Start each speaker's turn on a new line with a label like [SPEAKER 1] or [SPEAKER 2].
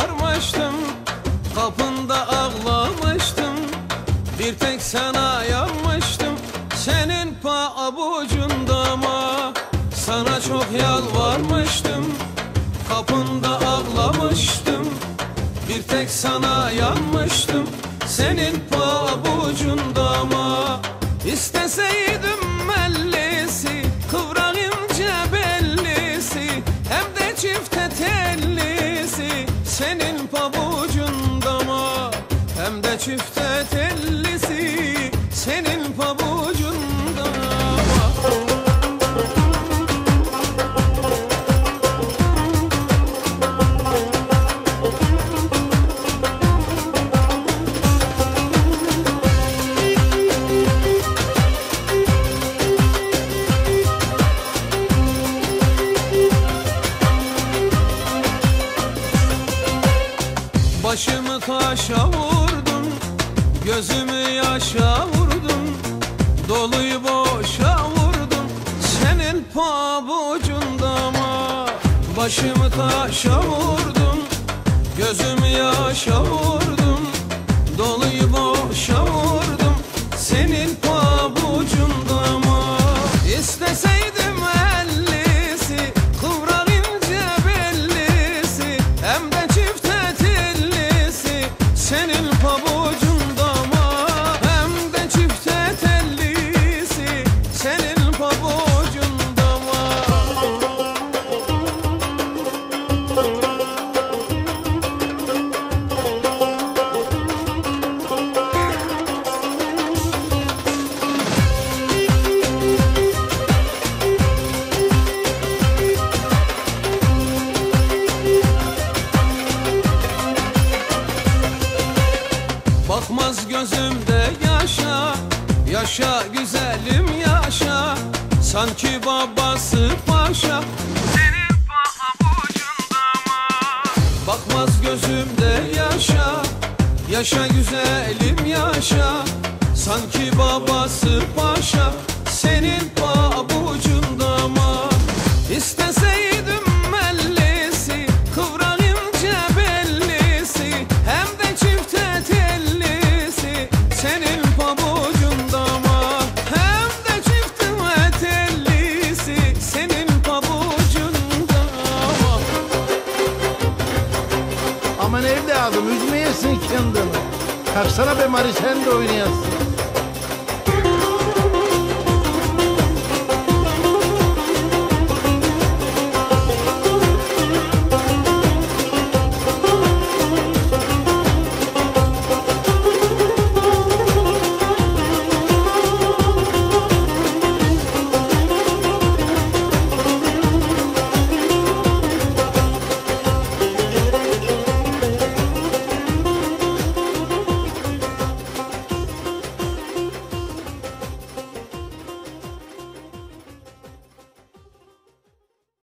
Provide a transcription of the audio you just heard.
[SPEAKER 1] varmıştım, kapında ağlamıştım. Bir tek sana yanmıştım, senin pabucunda mı? Sana çok yalvarmıştım, kapında ağlamıştım. Bir tek sana yanmıştım, senin pabucunda mı? İsteseydim mellisi, kıvrak ince bellisi, hem de çifte tellisi, senin pabucunda mı? Hem de çifte tellisi, senin pabucunda mı? Başımı taşa vurdun, gözümü yaşa vurdun, doluyu boşa vurdun, senin pabucunda mı? Başımı taşa vurdun, gözümü yaşa vurdun, doluyu boşa vurdum, senin pabucunda mı? İsteseydim ellisi, kıvrak ince bellisi, hem de çifte senin pabucunda mı? Hem de çifte tellisi, senin pabucunda mı? Bakmaz gözümde yaşa, yaşa güzelim yaşa, sanki babası paşa, senin pabucunda mı? Bakmaz gözümde yaşa, yaşa güzelim yaşa, sanki babası paşa, senin pabucunda mı? İsteseydim mellisi, kıvrak ince bellisi, hem de çifte tellisi, senin pabucunda mı? Hem de çifte tellisi, senin pabucunda mı?
[SPEAKER 2] Aman evladım üzmeyesin kendini. Kalksana be Mari, sen de oynayasın.